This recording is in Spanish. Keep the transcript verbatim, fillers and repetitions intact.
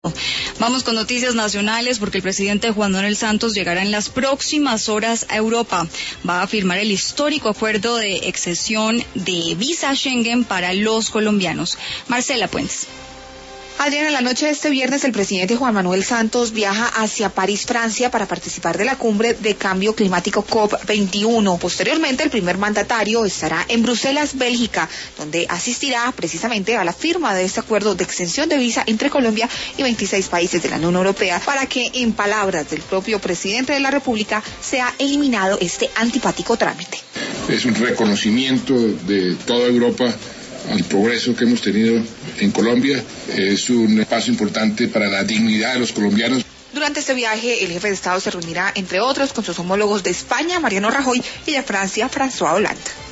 Vamos con noticias nacionales porque el presidente Juan Manuel Santos llegará en las próximas horas a Europa. Va a firmar el histórico acuerdo de exención de visa Schengen para los colombianos. Marcela Puentes. Adriana, en la noche de este viernes el presidente Juan Manuel Santos viaja hacia París, Francia, para participar de la cumbre de cambio climático COP veintiuno. Posteriormente, el primer mandatario estará en Bruselas, Bélgica, donde asistirá precisamente a la firma de este acuerdo de exención de visa entre Colombia y veintiséis países de la Unión Europea, para que, en palabras del propio presidente de la República, sea eliminado este antipático trámite. Es un reconocimiento de toda Europa al progreso que hemos tenido en Colombia. Es un paso importante para la dignidad de los colombianos. Durante este viaje, el jefe de Estado se reunirá, entre otros, con sus homólogos de España, Mariano Rajoy, y de Francia, François Hollande.